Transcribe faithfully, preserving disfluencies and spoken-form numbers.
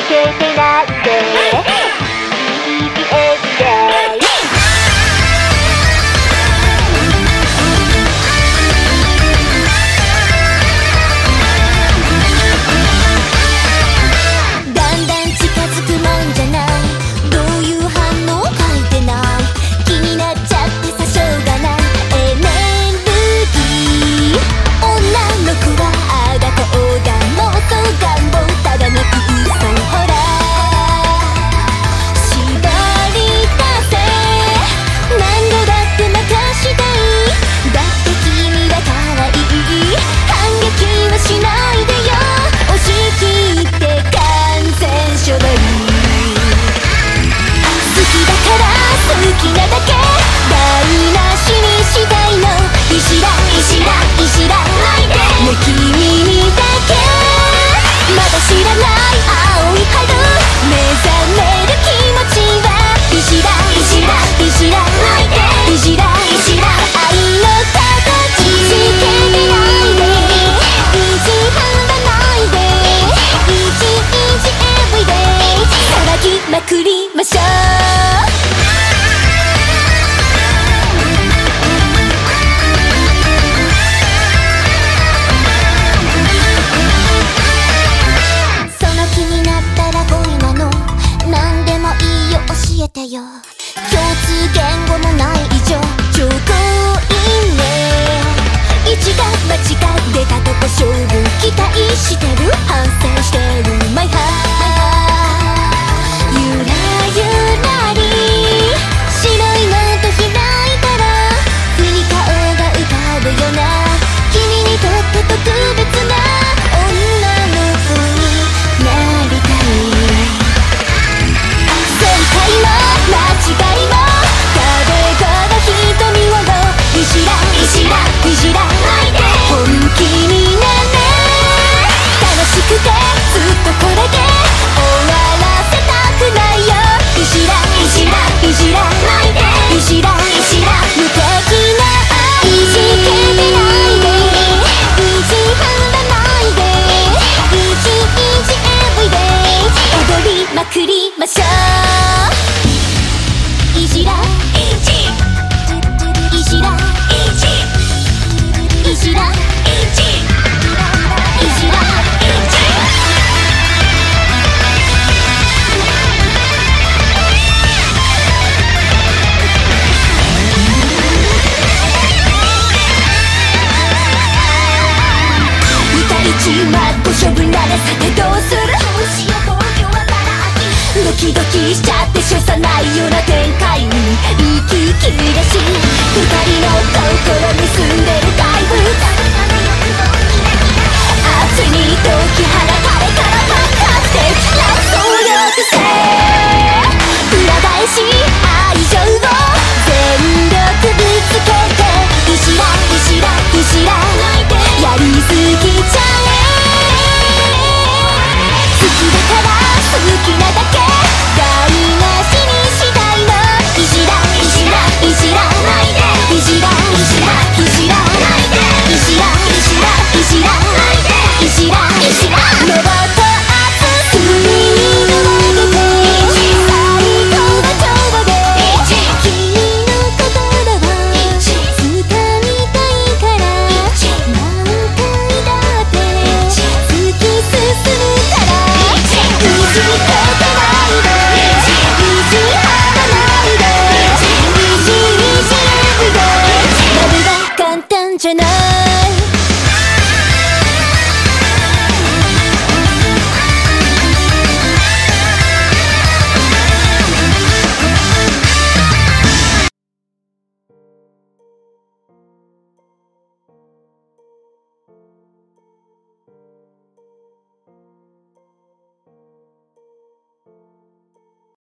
けてないでまくりましょう。その気になったら恋なの、何でもいいよ教えてよ。共通言語のない以上超強引ね。一が間違出たとこ勝負期待してる、反省してるマイハー。まくりましょう。いじらいじいじらいじいじらいじいじら歌いちまご処分ならさてどうする。ドキドキしちゃってしょさないような展開に息切れだし、二人の心に住んでる怪物、圧に解き放たれたら爆発的な総力性、裏返し愛情を全力ぶつけて、いじらいじらいじらやりすぎちゃえ。好きだから好きなだけ台無しにしたいの。いじらいじらいじらないで、いじらいじらいじらないで、いじらいじらいじらないで、いじらいじらロボット熱くにぬわげて、最高な調和で君の心は掴みたいから、何回だって突き進むから。いじってないで、いじはらないで、いじいじエブリデイ。ラブは簡単じゃない。